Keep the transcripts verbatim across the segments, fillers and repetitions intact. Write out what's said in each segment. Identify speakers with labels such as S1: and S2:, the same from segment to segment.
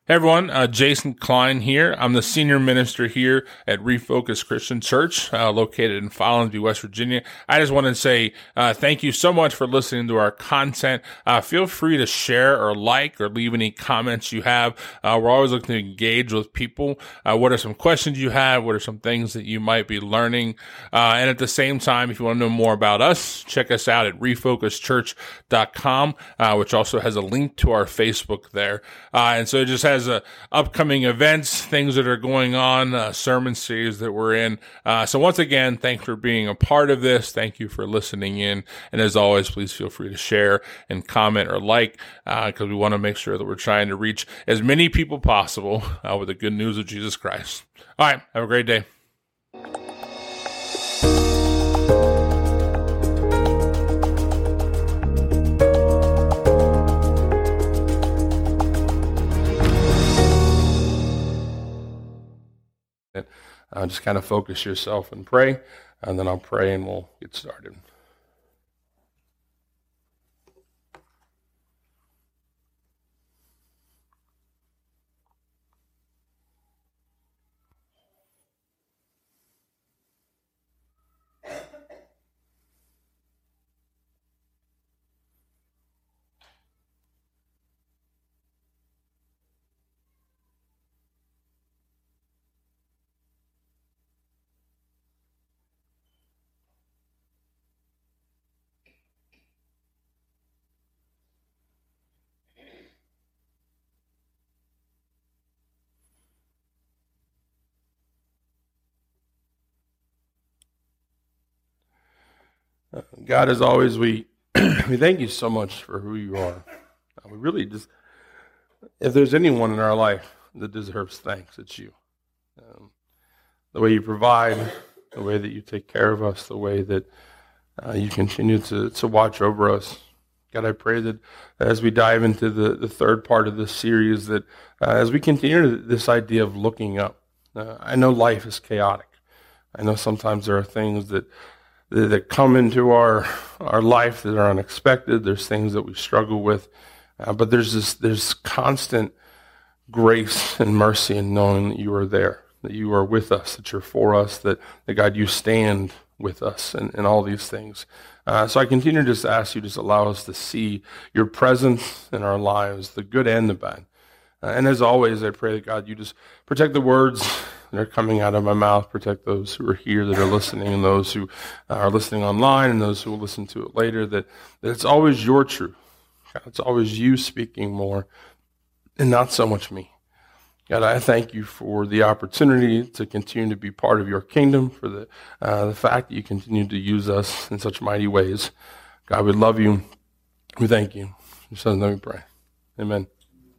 S1: Hey everyone, uh, Jason Klein here. I'm the senior minister here at Refocus Christian Church, uh, located in Follansbee, West Virginia. I just want to say uh, thank you so much for listening to our content. Uh, feel free to share or like or leave any comments you have. Uh, we're always looking to engage with people. Uh, what are some questions you have? What are some things that you might be learning? Uh, and at the same time, if you want to know more about us, check us out at refocus church dot com, uh, which also has a link to our Facebook there. Uh, and so it just has Uh, upcoming events, things that are going on, uh, sermon series that we're in. Uh, so once again, thanks for being a part of this. Thank you for listening in. And as always, please feel free to share and comment or like, because uh, we want to make sure that we're trying to reach as many people possible uh, with the good news of Jesus Christ. All right, have a great day. Uh, just kind of focus yourself and pray, and then I'll pray and we'll get started. God, as always, we we thank you so much for who you are. Uh, we really just, if there's anyone in our life that deserves thanks, it's you. Um, the way you provide, the way that you take care of us, the way that uh, you continue to, to watch over us. God, I pray that as we dive into the, the third part of this series, that uh, as we continue this idea of looking up, uh, I know life is chaotic. I know sometimes there are things that that come into our our life that are unexpected. There's things that we struggle with, uh, but there's this there's constant grace and mercy in knowing that you are there, that you are with us, that you're for us, that, that God, you stand with us and, and all these things. Uh, so I continue to just ask you, just allow us to see your presence in our lives, the good and the bad. Uh, and as always, I pray that God, you just protect the words that are coming out of my mouth, protect those who are here that are listening and those who are listening online and those who will listen to it later, that, that it's always your truth. God, it's always you speaking more and not so much me. God, I thank you for the opportunity to continue to be part of your kingdom, for the uh, the fact that you continue to use us in such mighty ways. God, we love you. We thank you. In your son's name we pray. Amen.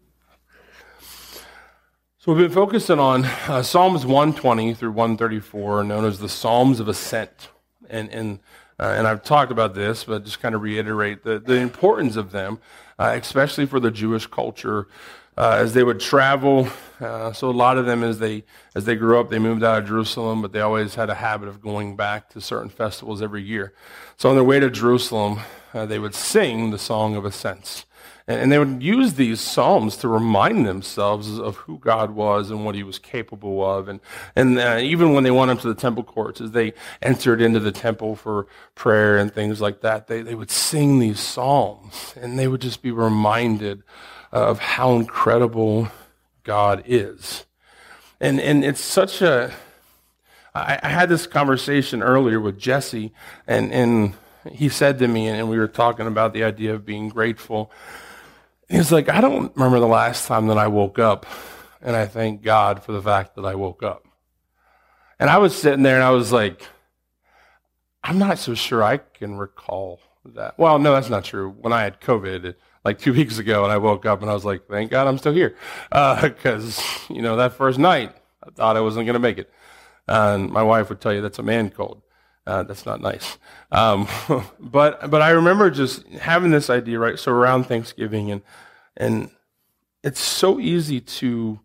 S1: So we've been focusing on uh, Psalms one twenty through one thirty-four, known as the Psalms of Ascent. And and uh, and I've talked about this, but just kind of reiterate the, the importance of them, uh, especially for the Jewish culture, uh, as they would travel. Uh, so a lot of them, as they as they grew up, they moved out of Jerusalem, but they always had a habit of going back to certain festivals every year. So on their way to Jerusalem, uh, they would sing the Song of Ascents. And they would use these psalms to remind themselves of who God was and what he was capable of. And, and uh, even when they went up to the temple courts, as they entered into the temple for prayer and things like that, they, they would sing these psalms. And they would just be reminded of how incredible God is. And, and it's such a... I, I had this conversation earlier with Jesse, and, and he said to me, and we were talking about the idea of being grateful. He's like, I don't remember the last time that I woke up and I thank God for the fact that I woke up. And I was sitting there and I was like, I'm not so sure I can recall that. Well, no, that's not true. When I had COVID, like two weeks ago, and I woke up and I was like, thank God I'm still here. Because, uh, you know, that first night, I thought I wasn't going to make it. Uh, and my wife would tell you that's a man cold. Uh, that's not nice. Um, but but I remember just having this idea, right? So around Thanksgiving, and and it's so easy to,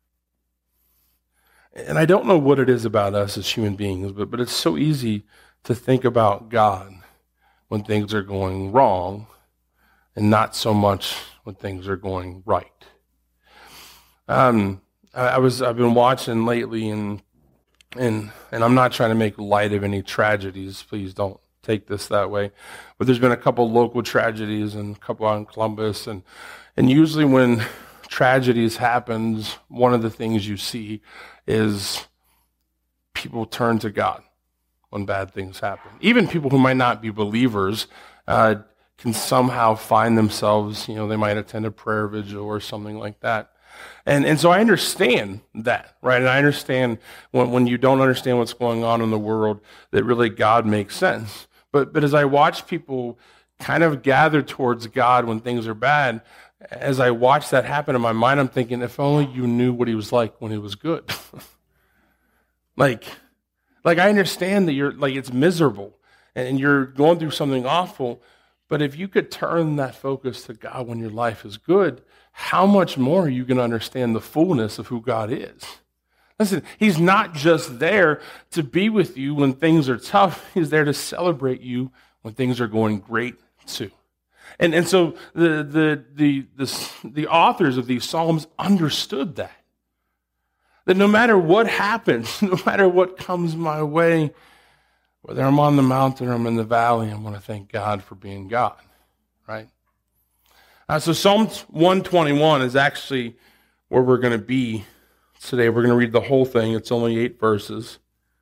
S1: and I don't know what it is about us as human beings, but but it's so easy to think about God when things are going wrong, and not so much when things are going right. Um, I, I was I've been watching lately, and and and I'm not trying to make light of any tragedies. Please don't take this that way. But there's been a couple local tragedies and a couple out in Columbus, and and usually when tragedies happens, one of the things you see is people turn to God when bad things happen. Even people who might not be believers uh, can somehow find themselves, you know, they might attend a prayer vigil or something like that. And and so I understand that, right? And I understand when, when you don't understand what's going on in the world, that really God makes sense. But but as I watch people kind of gather towards God when things are bad, as I watch that happen in my mind, I'm thinking, if only you knew what he was like when he was good. like, like I understand that you're like it's miserable and you're going through something awful, but if you could turn that focus to God when your life is good, how much more are you going to understand the fullness of who God is? Listen, he's not just there to be with you when things are tough. He's there to celebrate you when things are going great too. And and so the the the the, the authors of these Psalms understood that. That no matter what happens, no matter what comes my way, whether I'm on the mountain or I'm in the valley, I'm going to thank God for being God, right? Uh, so Psalm one twenty-one is actually where we're going to be today. We're going to read the whole thing. It's only eight verses.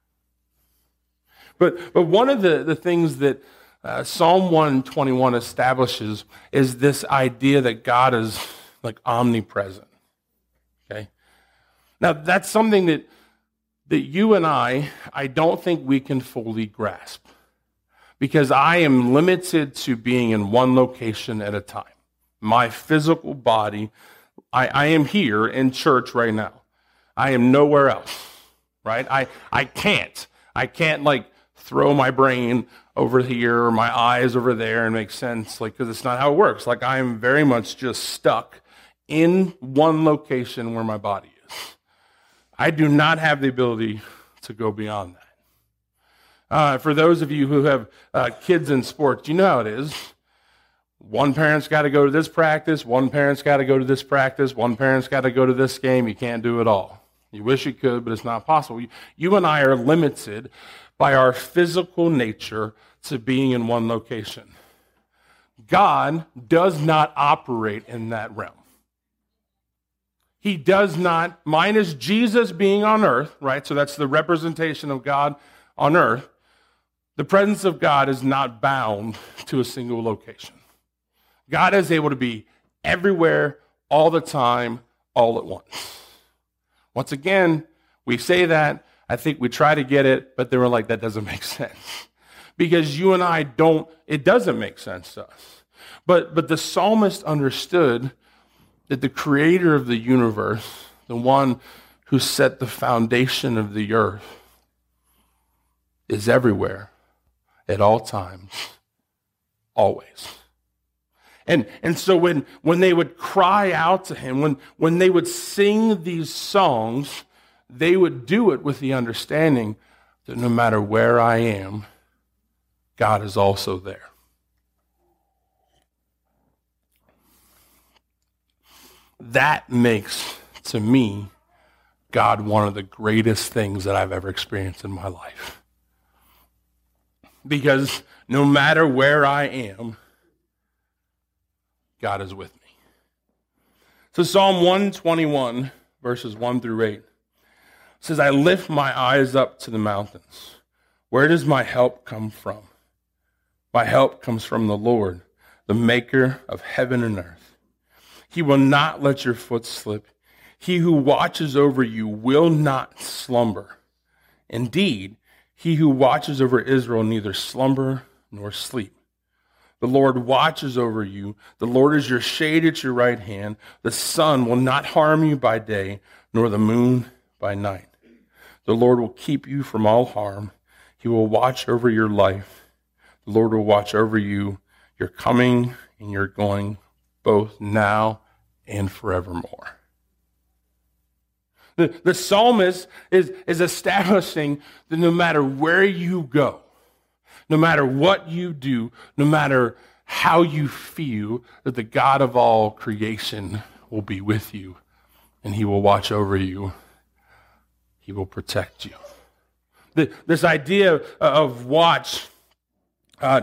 S1: But but one of the, the things that uh, Psalm one twenty-one establishes is this idea that God is like omnipresent. Okay? Now that's something that that you and I, I don't think we can fully grasp. Because I am limited to being in one location at a time. My physical body, I, I am here in church right now. I am nowhere else, right? I, I can't. I can't like throw my brain over here or my eyes over there and make sense, like, because it's not how it works. Like I am very much just stuck in one location where my body is. I do not have the ability to go beyond that. Uh, for those of you who have uh, kids in sports, you know how it is. One parent's got to go to this practice, one parent's got to go to this practice, one parent's got to go to this game. You can't do it all. You wish you could, but it's not possible. You, you and I are limited by our physical nature to being in one location. God does not operate in that realm. He does not, minus Jesus being on earth, right? So that's the representation of God on earth. The presence of God is not bound to a single location. God is able to be everywhere, all the time, all at once. Once again, we say that, I think we try to get it, but then we're like, that doesn't make sense. Because you and I don't, it doesn't make sense to us. But, but the psalmist understood that the creator of the universe, the one who set the foundation of the earth, is everywhere, at all times, always. And, and so when, when they would cry out to him, when, when they would sing these songs, they would do it with the understanding that no matter where I am, God is also there. That makes, to me, God one of the greatest things that I've ever experienced in my life. Because no matter where I am, God is with me. So Psalm one twenty-one, verses one through eight, says, I lift my eyes up to the mountains. Where does my help come from? My help comes from the Lord, the maker of heaven and earth. He will not let your foot slip. He who watches over you will not slumber. Indeed, he who watches over Israel neither slumber nor sleep. The Lord watches over you. The Lord is your shade at your right hand. The sun will not harm you by day, nor the moon by night. The Lord will keep you from all harm. He will watch over your life. The Lord will watch over you, your coming and your going, both now and forevermore. The, the psalmist is, is establishing that no matter where you go, no matter what you do, no matter how you feel, that the God of all creation will be with you and he will watch over you. He will protect you. The, this idea of watch, uh,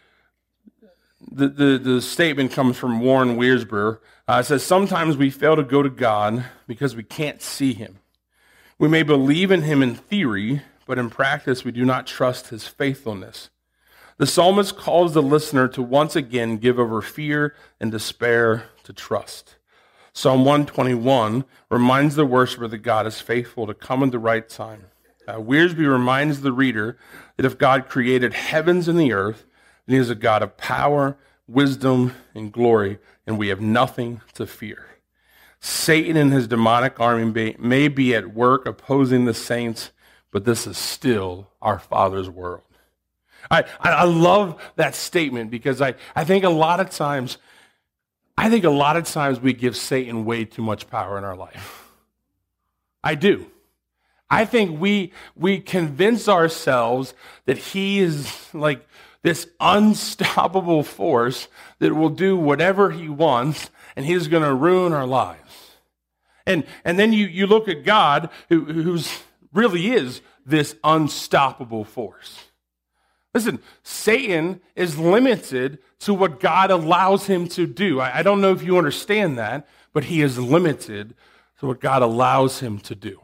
S1: the, the, the statement comes from Warren Wiersbe. Uh, it says, sometimes we fail to go to God because we can't see him. We may believe in him in theory, but in practice we do not trust his faithfulness. The psalmist calls the listener to once again give over fear and despair to trust. Psalm one twenty-one reminds the worshiper that God is faithful to come at the right time. Uh, Wiersbe reminds the reader that if God created heavens and the earth, then he is a God of power, wisdom, and glory, and we have nothing to fear. Satan and his demonic army may be at work opposing the saints, but this is still our Father's world. I, I love that statement because I, I think a lot of times, I think a lot of times we give Satan way too much power in our life. I do. I think we we convince ourselves that he is like this unstoppable force that will do whatever he wants, and he's going to ruin our lives. And and then you, you look at God, who who's really is this unstoppable force. Listen, Satan is limited to what God allows him to do. I, I don't know if you understand that, but he is limited to what God allows him to do.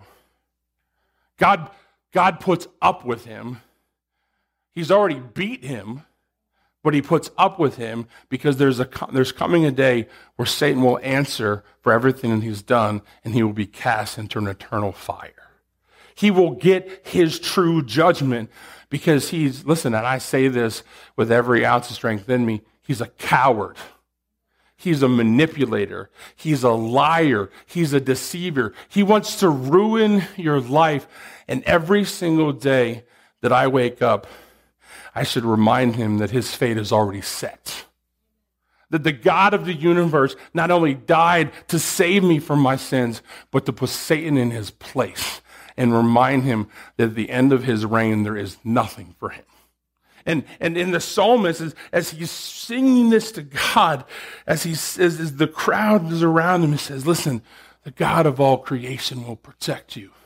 S1: God, God puts up with him. He's already beat him, but he puts up with him because there's a there's coming a day where Satan will answer for everything that he's done, and he will be cast into an eternal fire. He will get his true judgment because he's, listen, and I say this with every ounce of strength in me, he's a coward. He's a manipulator. He's a liar. He's a deceiver. He wants to ruin your life. And every single day that I wake up, I should remind him that his fate is already set. That the God of the universe not only died to save me from my sins, but to put Satan in his place and remind him that at the end of his reign, there is nothing for him. And and in the psalmist, as, as he's singing this to God, as he says, as the crowd is around him, he says, listen, the God of all creation will protect you.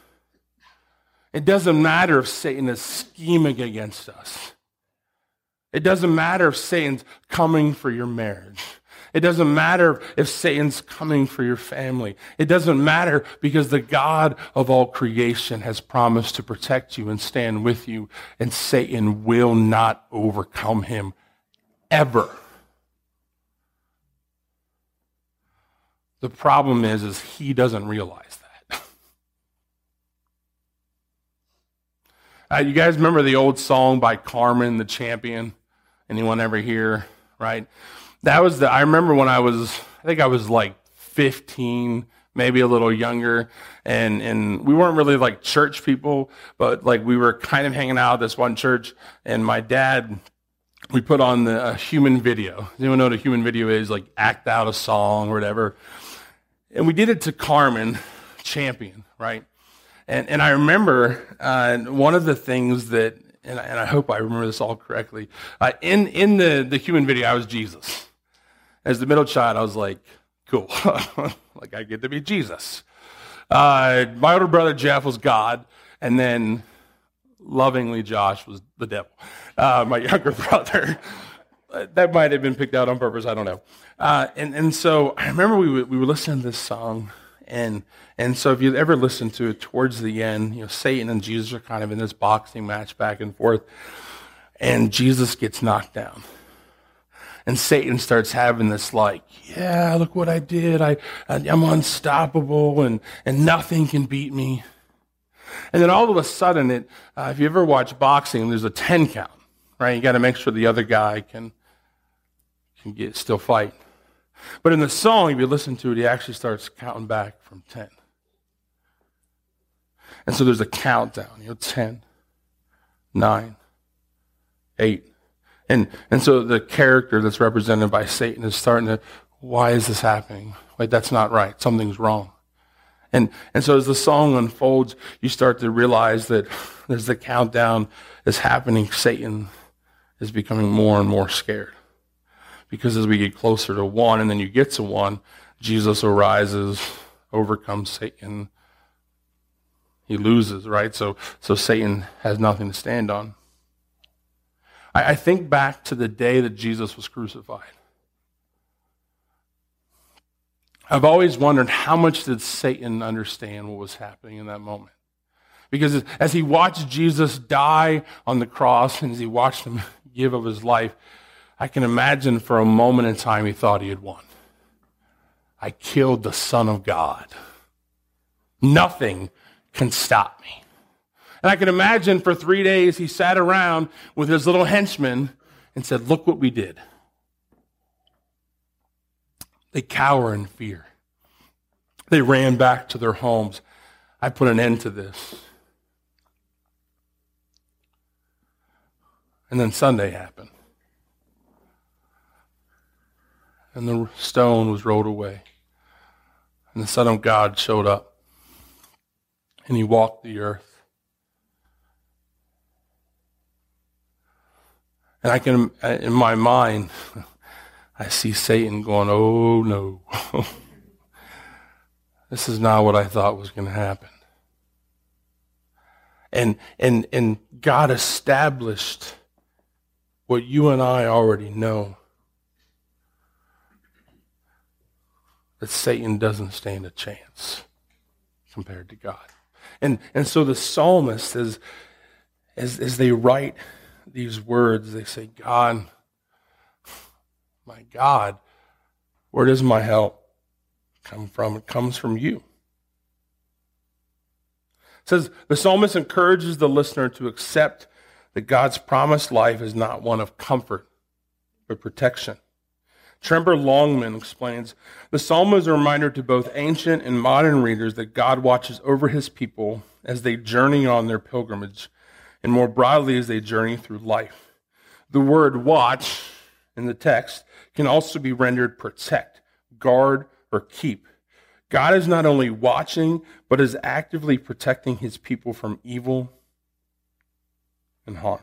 S1: It doesn't matter if Satan is scheming against us. It doesn't matter if Satan's coming for your marriage. It doesn't matter if Satan's coming for your family. It doesn't matter because the God of all creation has promised to protect you and stand with you, and Satan will not overcome him ever. The problem is, is he doesn't realize that. uh, you guys remember the old song by Carmen, the Champion? Anyone ever hear, right? That was the, I remember when I was, I think I was like fifteen, maybe a little younger, and, and we weren't really like church people, but like we were kind of hanging out at this one church, and my dad, we put on the uh, Human Video. Does anyone know what a Human Video is? Like act out a song or whatever. And we did it to Carmen, Champion, right? And and I remember uh, one of the things that, and I, and I hope I remember this all correctly, uh, in, in the, the Human Video, I was Jesus. As the middle child, I was like, cool. Like, I get to be Jesus. Uh, my older brother, Jeff, was God. And then, lovingly, Josh was the devil. Uh, my younger brother. That might have been picked out on purpose. I don't know. Uh, and, and so, I remember we were, we were listening to this song. And and so, if you ever listen to it, towards the end, you know, Satan and Jesus are kind of in this boxing match back and forth. And Jesus gets knocked down. And Satan starts having this like, yeah, look what I did. I, I'm unstoppable, and, and nothing can beat me. And then all of a sudden, it, uh, if you ever watch boxing, there's a ten count, right? You got to make sure the other guy can, can get still fight. But in the song, if you listen to it, he actually starts counting back from ten. And so there's a countdown, you know, ten, nine, eight. And and so the character that's represented by Satan is starting to, why is this happening? Wait, that's not right. Something's wrong. And and so as the song unfolds, you start to realize that as the countdown is happening, Satan is becoming more and more scared. Because as we get closer to one, and then you get to one, Jesus arises overcomes Satan, he loses, right? So, so Satan has nothing to stand on. I, I think back to the day that Jesus was crucified. I've always wondered, how much did Satan understand what was happening in that moment? Because as he watched Jesus die on the cross and as he watched him give of his life, I can imagine for a moment in time he thought he had won. I killed the Son of God. Nothing can stop me. And I can imagine for three days he sat around with his little henchmen and said, look what we did. They cower in fear. They ran back to their homes. I put an end to this. And then Sunday happened. And the stone was rolled away. And the Son of God showed up. And he walked the earth. And I can, in my mind, I see Satan going, oh no. This is not what I thought was going to happen. And, and, and God established what you and I already know. That Satan doesn't stand a chance compared to God. And, and so the psalmist, as, as, as they write these words, they say, God, my God, where does my help come from? It comes from you. It says, the psalmist encourages the listener to accept that God's promised life is not one of comfort, but protection. Tremper Longman explains, the psalm is a reminder to both ancient and modern readers that God watches over his people as they journey on their pilgrimage, and more broadly as they journey through life. The word watch in the text can also be rendered protect, guard, or keep. God is not only watching, but is actively protecting his people from evil and harm.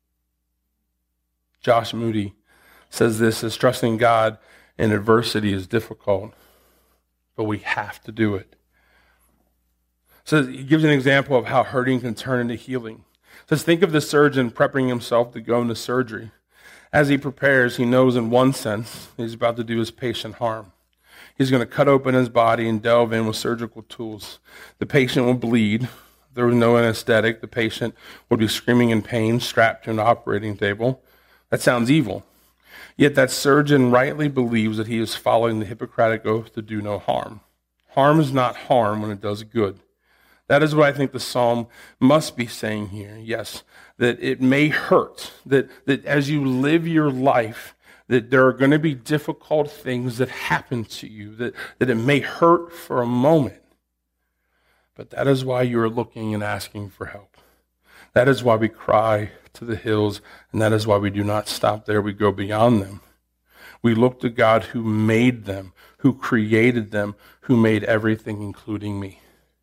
S1: Josh Moody says this, as trusting God in adversity is difficult, but we have to do it. So he gives an example of how hurting can turn into healing. Says, think of the surgeon prepping himself to go into surgery. As he prepares, he knows in one sense he's about to do his patient harm. He's going to cut open his body and delve in with surgical tools. The patient will bleed. If there was no anesthetic, the patient would be screaming in pain, strapped to an operating table. That sounds evil. Yet that surgeon rightly believes that he is following the Hippocratic oath to do no harm. Harm is not harm when it does good. That is what I think the psalm must be saying here. Yes, that it may hurt, that, that as you live your life, that there are going to be difficult things that happen to you, that, that it may hurt for a moment. But that is why you are looking and asking for help. That is why we cry to the hills, and that is why we do not stop there. We go beyond them. We look to God who made them, who created them, who made everything, including me.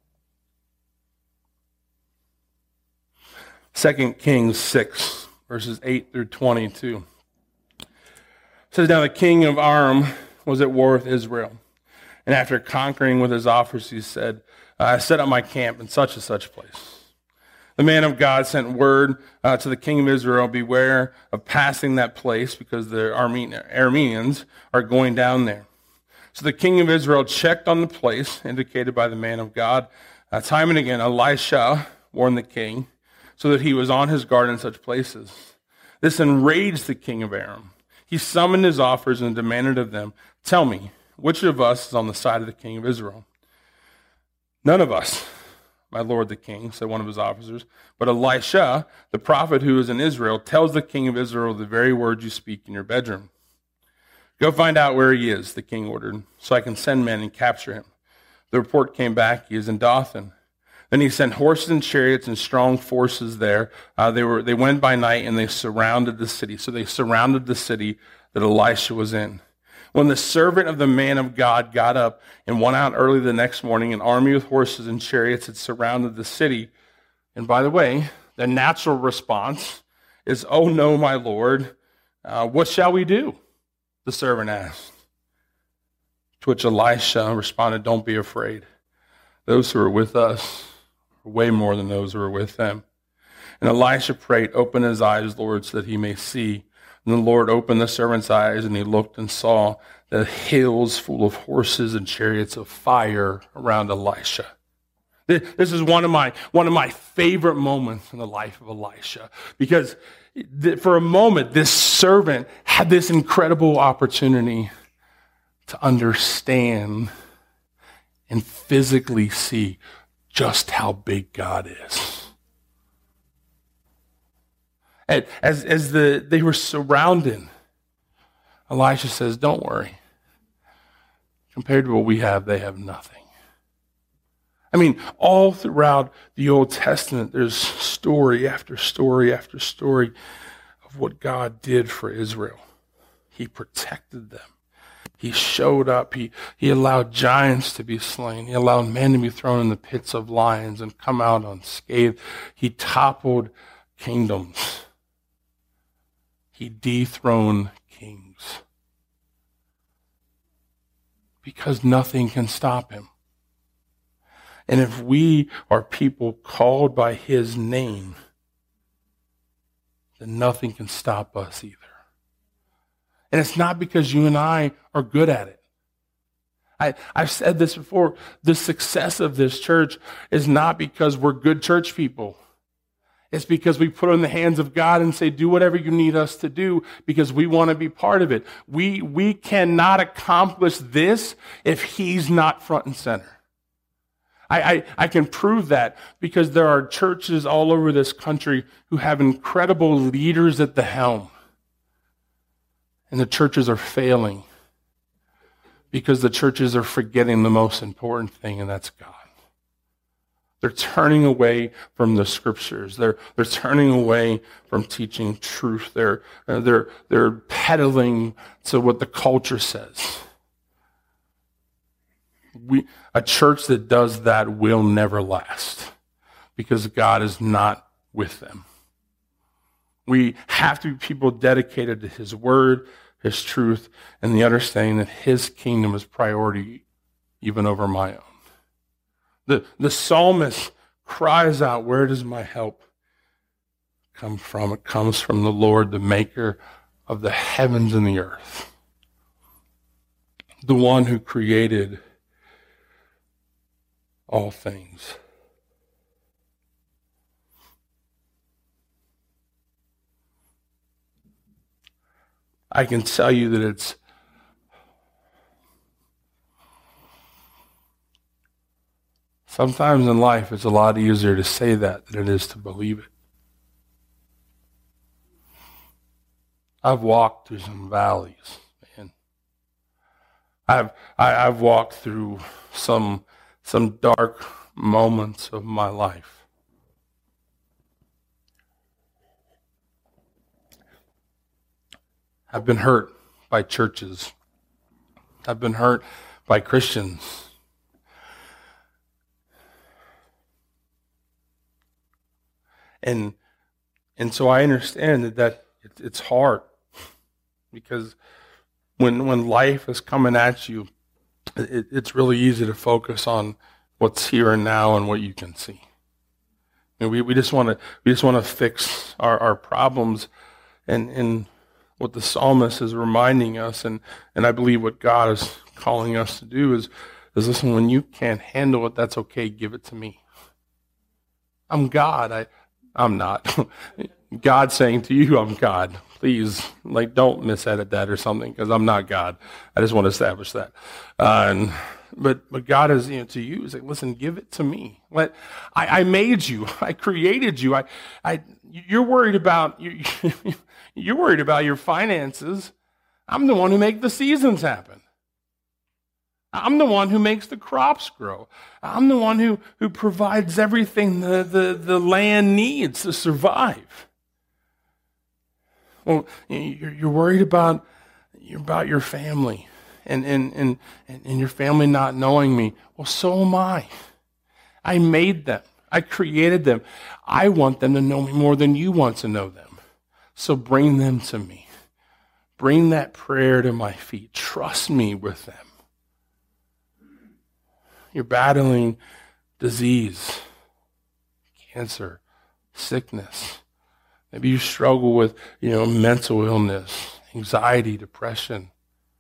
S1: Second Kings six, verses eight through twenty-two. It says, now the king of Aram was at war with Israel. And after conquering with his officers, he said, I set up my camp in such and such place. The man of God sent word uh, to the king of Israel, beware of passing that place because the Arameans are going down there. So the king of Israel checked on the place indicated by the man of God. Uh, time and again, Elisha warned the king so that he was on his guard in such places. This enraged the king of Aram. He summoned his officers and demanded of them, tell me, which of us is on the side of the king of Israel? None of us, my lord the king, said one of his officers. But Elisha, the prophet who is in Israel, tells the king of Israel the very words you speak in your bedroom. Go find out where he is, the king ordered, so I can send men and capture him. The report came back, he is in Dothan. Then he sent horses and chariots and strong forces there. Uh, they were they went by night and they surrounded the city. So they surrounded the city that Elisha was in. When the servant of the man of God got up and went out early the next morning, an army with horses and chariots had surrounded the city. And by the way, the natural response is, oh no, my lord, uh, what shall we do? The servant asked. To which Elisha responded, don't be afraid. Those who are with us are way more than those who are with them. And Elisha prayed, open his eyes, Lord, so that he may see. And the Lord opened the servant's eyes, and he looked and saw the hills full of horses and chariots of fire around Elisha. This is one of my one of my favorite moments in the life of Elisha, because for a moment, this servant had this incredible opportunity to understand and physically see just how big God is. As, as the, they were surrounded, Elisha says, don't worry. Compared to what we have, they have nothing. I mean, all throughout the Old Testament, there's story after story after story of what God did for Israel. He protected them. He showed up. He, he allowed giants to be slain. He allowed men to be thrown in the pits of lions and come out unscathed. He toppled kingdoms. He dethroned kings. Because nothing can stop him. And if we are people called by his name, then nothing can stop us either. And it's not because you and I are good at it. I, I've said this before. The success of this church is not because we're good church people. It's because we put it in the hands of God and say, do whatever you need us to do because we want to be part of it. We, we cannot accomplish this if he's not front and center. I, I, I can prove that because there are churches all over this country who have incredible leaders at the helm. And the churches are failing because the churches are forgetting the most important thing, and that's God. They're turning away from the scriptures. They're they're turning away from teaching truth. They're uh, they're they're peddling to what the culture says. We a church that does that will never last because God is not with them. We have to be people dedicated to his word, his truth, and the understanding that his kingdom is priority even over my own. The, the psalmist cries out, where does my help come from? It comes from the Lord, the maker of the heavens and the earth. The one who created all things. I can tell you that it's sometimes in life it's a lot easier to say that than it is to believe it. I've walked through some valleys, man. I've I, I've walked through some some dark moments of my life. I've been hurt by churches. I've been hurt by Christians. And and so I understand that, that it, it's hard because when when life is coming at you, it, it's really easy to focus on what's here and now and what you can see. And we, we just want to we just want to fix our, our problems, and and what the psalmist is reminding us, and, and I believe what God is calling us to do is is listen. When you can't handle it, that's okay. Give it to me. I'm God. I. I'm not. God saying to you, I'm God. Please, like, don't misedit that or something, because I'm not God. I just want to establish that. Uh, and but but God is, you know, to you, is like, listen, give it to me. Let I, I made you. I created you. I I you're worried about you. You're worried about your finances. I'm the one who makes the seasons happen. I'm the one who makes the crops grow. I'm the one who, who provides everything the, the, the land needs to survive. Well, you're, you're worried about, you're about your family and, and, and, and your family not knowing me. Well, so am I. I made them. I created them. I want them to know me more than you want to know them. So bring them to me. Bring that prayer to my feet. Trust me with them. You're battling disease, cancer, sickness. Maybe you struggle with, you know, mental illness, anxiety, depression.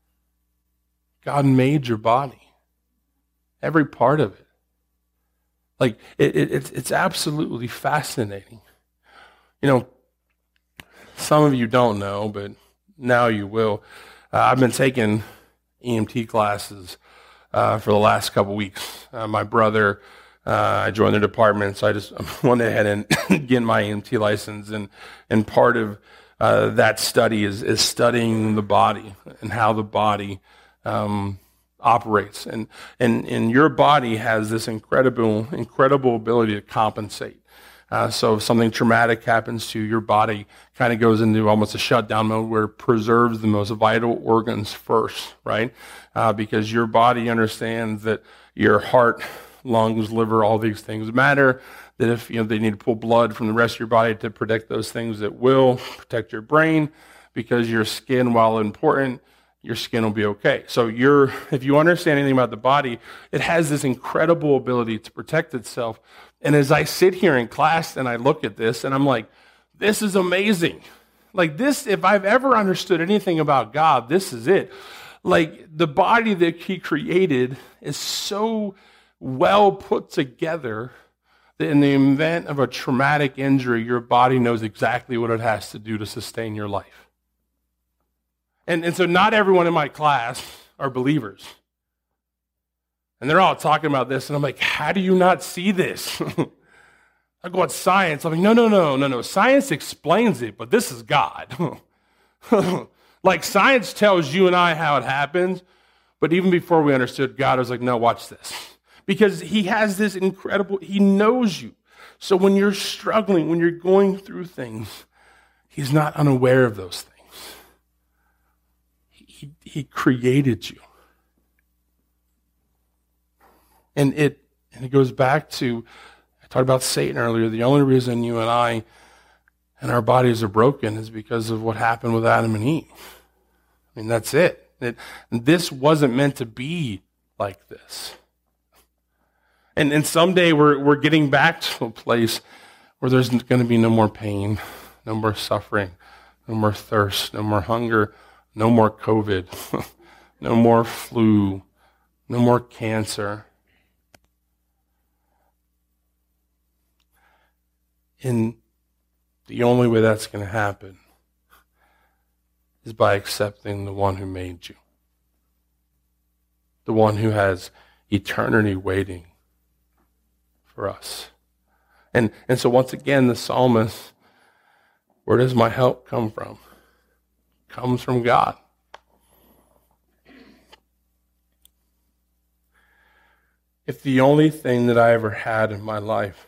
S1: God made your body, every part of it. Like, it, it, it's, it's absolutely fascinating. You know, some of you don't know, but now you will. Uh, I've been taking E M T classes uh, for the last couple weeks. Uh, my brother, uh, I joined the department, so I just went ahead and get my E M T license. And, and part of uh, that study is, is studying the body and how the body um, operates. And, and, and your body has this incredible, incredible ability to compensate. Uh, so if something traumatic happens to you, your body kind of goes into almost a shutdown mode where it preserves the most vital organs first, right? Uh, because your body understands that your heart, lungs, liver, all these things matter. That if you know they need to pull blood from the rest of your body to protect those things, it will protect your brain. Because your skin, while important, your skin will be okay. So you're, if you understand anything about the body, it has this incredible ability to protect itself. And as I sit here in class and I look at this and I'm like, this is amazing. Like this, if I've ever understood anything about God, this is it. Like the body that he created is so well put together that in the event of a traumatic injury, your body knows exactly what it has to do to sustain your life. And, and so not everyone in my class are believers. And they're all talking about this, and I'm like, how do you not see this? I go, what's science? I'm like, no, no, no, no, no. Science explains it, but this is God. Like science tells you and I how it happens, but even before we understood God, I was like, no, watch this. Because he has this incredible, he knows you. So when you're struggling, when you're going through things, he's not unaware of those things. He, he created you. And it and it goes back to, I talked about Satan earlier. The only reason you and I and our bodies are broken is because of what happened with Adam and Eve. I mean, that's it. it this wasn't meant to be like this. And and someday we're we're getting back to a place where there's going to be no more pain, no more suffering, no more thirst, no more hunger, no more COVID, no more flu, no more cancer. And the only way that's going to happen is by accepting the one who made you. The one who has eternity waiting for us. And, and so once again, the psalmist, where does my help come from? It comes from God. If the only thing that I ever had in my life,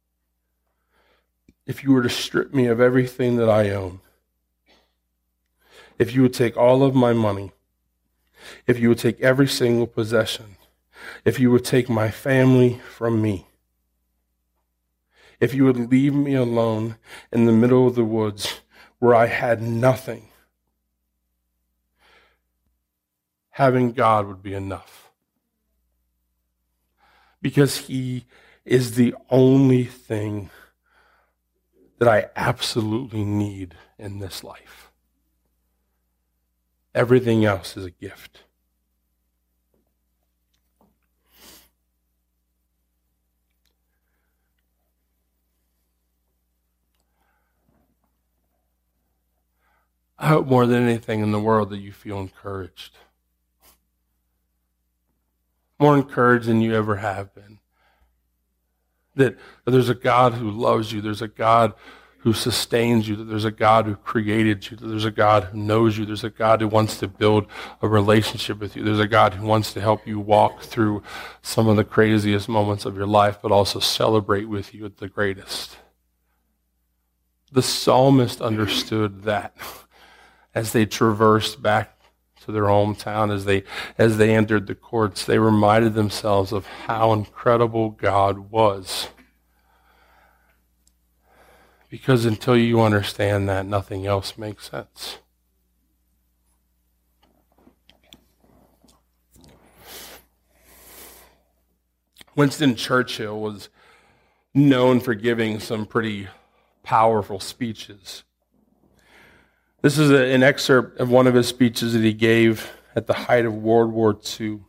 S1: if you were to strip me of everything that I own, if you would take all of my money, if you would take every single possession, if you would take my family from me, if you would leave me alone in the middle of the woods where I had nothing, having God would be enough. Because he is the only thing that I absolutely need in this life. Everything else is a gift. I hope more than anything in the world that you feel encouraged. More encouraged than you ever have been. That there's a God who loves you. There's a God who sustains you. That there's a God who created you. That there's a God who knows you. There's a God who wants to build a relationship with you. There's a God who wants to help you walk through some of the craziest moments of your life, but also celebrate with you at the greatest. The psalmist understood that as they traversed back to their hometown, as they as they entered the courts, they reminded themselves of how incredible God was. Because until you understand that, nothing else makes sense. Winston Churchill was known for giving some pretty powerful speeches. This is a, an excerpt of one of his speeches that he gave at the height of World War Two.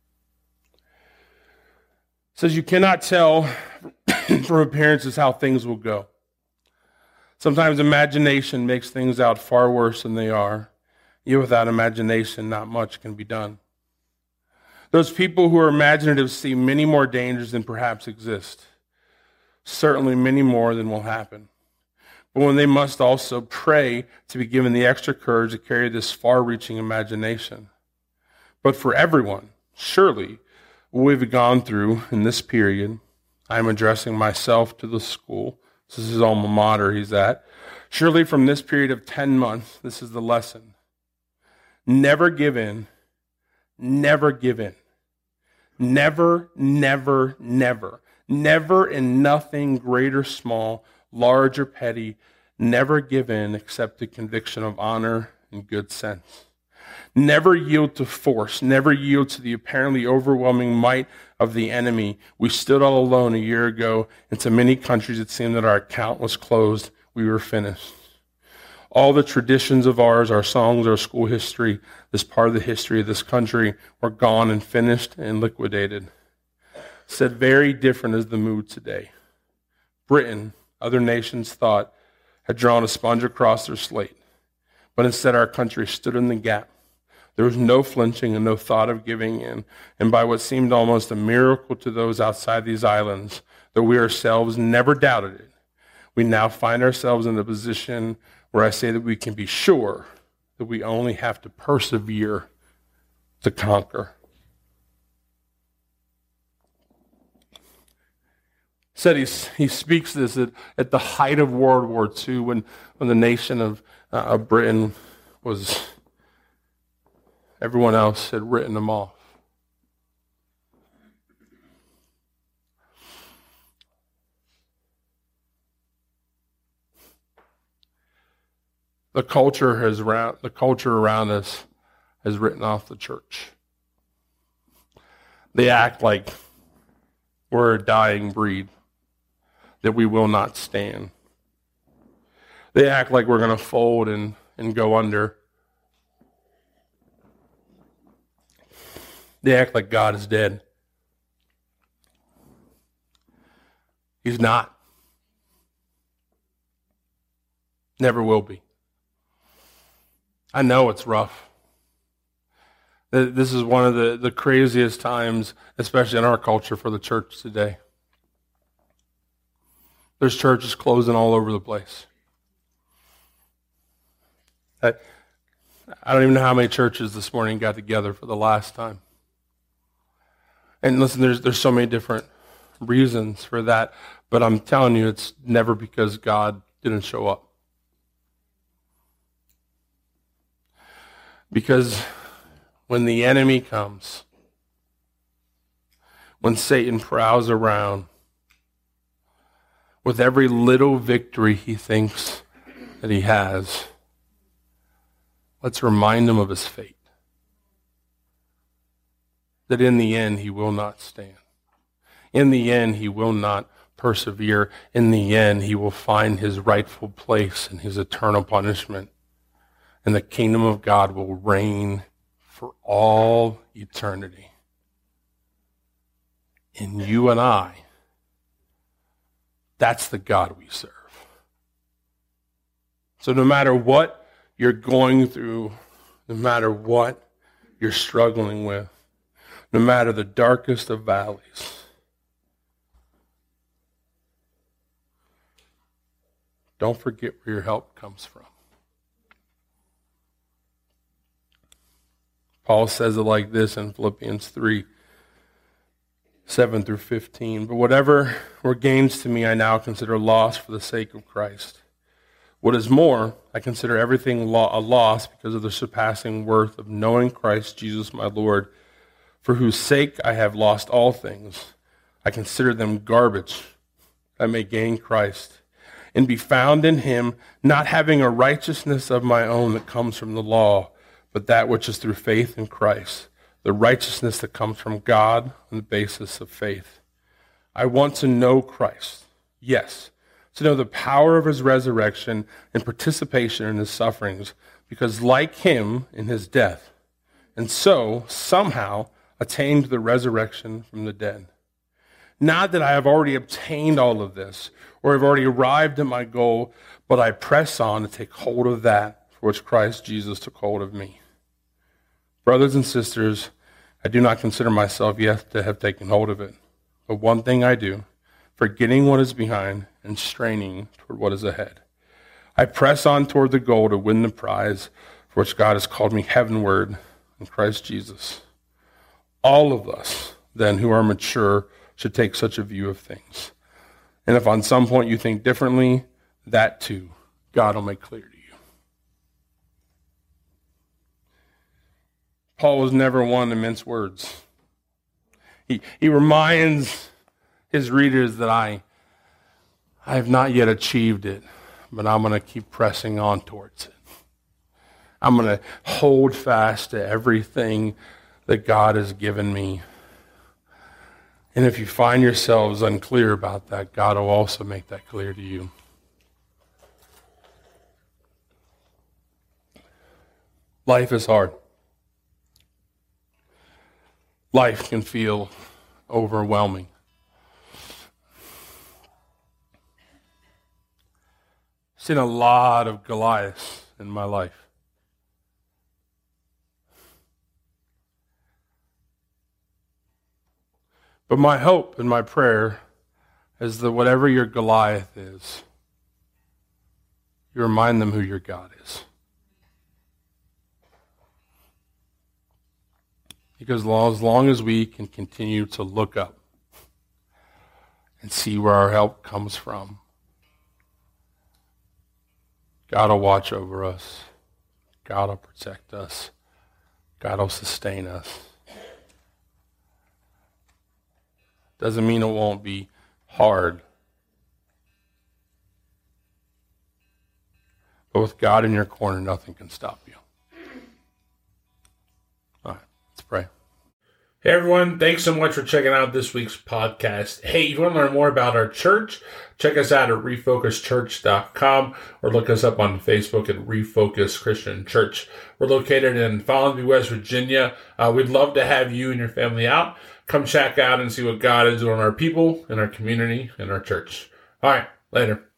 S1: It says, "You cannot tell from appearances how things will go. Sometimes imagination makes things out far worse than they are. Yet without imagination, not much can be done. Those people who are imaginative see many more dangers than perhaps exist. Certainly many more than will happen. But when they must also pray to be given the extra courage to carry this far-reaching imagination. But for everyone, surely, what we've gone through in this period, I'm addressing myself to the school. This is his alma mater he's at. Surely from this period of ten months, this is the lesson. Never give in. Never give in. Never, never, never. Never in nothing great or small, large or petty. Never give in except the conviction of honor and good sense. Never yield to force. Never yield to the apparently overwhelming might of the enemy. We stood all alone a year ago. In so many countries it seemed that our account was closed. We were finished. All the traditions of ours, our songs, our school history, this part of the history of this country, were gone and finished and liquidated. Said very different is the mood today. Britain, other nations thought, had drawn a sponge across their slate. But instead our country stood in the gap. There was no flinching and no thought of giving in. And by what seemed almost a miracle to those outside these islands, though we ourselves never doubted it, we now find ourselves in a position where I say that we can be sure that we only have to persevere to conquer." Said he, he speaks this at, at the height of World War Two, when, when the nation of, uh, of Britain was, everyone else had written them off. The culture has around, the culture around us has written off the church. They act like we're a dying breed, that we will not stand. They act like we're going to fold and, and go under. They act like God is dead. He's not. Never will be. I know it's rough. This is one of the, the craziest times, especially in our culture, for the church today. There's churches closing all over the place. I, I don't even know how many churches this morning got together for the last time. And listen, there's there's so many different reasons for that, but I'm telling you, it's never because God didn't show up. Because when the enemy comes, when Satan prowls around with every little victory he thinks that he has, let's remind him of his fate. That in the end he will not stand. In the end he will not persevere. In the end he will find his rightful place in his eternal punishment. And the kingdom of God will reign for all eternity. And you and I, that's the God we serve. So no matter what you're going through, no matter what you're struggling with, no matter the darkest of valleys, don't forget where your help comes from. Paul says it like this in Philippians three, seven through fifteen. But whatever were gains to me, I now consider loss for the sake of Christ. What is more, I consider everything a loss because of the surpassing worth of knowing Christ Jesus my Lord, for whose sake I have lost all things. I consider them garbage, that I may gain Christ, and be found in him, not having a righteousness of my own that comes from the law, but that which is through faith in Christ, the righteousness that comes from God on the basis of faith. I want to know Christ. Yes, to know the power of his resurrection and participation in his sufferings, because like him in his death, and so somehow attained the resurrection from the dead. Not that I have already obtained all of this, or have already arrived at my goal, but I press on to take hold of that for which Christ Jesus took hold of me. Brothers and sisters, I do not consider myself yet to have taken hold of it. But one thing I do, forgetting what is behind and straining toward what is ahead. I press on toward the goal to win the prize for which God has called me heavenward in Christ Jesus. All of us, then, who are mature, should take such a view of things. And if on some point you think differently, that too, God will make clear to you. Paul was never one to mince words. He, he reminds his readers that I, I have not yet achieved it, but I'm going to keep pressing on towards it. I'm going to hold fast to everything that God has given me. And if you find yourselves unclear about that, God will also make that clear to you. Life is hard. Life can feel overwhelming. I've seen a lot of Goliaths in my life. But my hope and my prayer is that whatever your Goliath is, you remind them who your God is. Because as long as we can continue to look up and see where our help comes from, God will watch over us. God will protect us. God will sustain us. Doesn't mean it won't be hard. But with God in your corner, nothing can stop you. All right, let's pray. Hey everyone, thanks so much for checking out this week's podcast. Hey, if you want to learn more about our church, check us out at refocus church dot com or look us up on Facebook at Refocus Christian Church. We're located in Follansbee, West Virginia. Uh, we'd love to have you and your family out. Come check out and see what God is doing in our people, in our community, in our church. All right, later.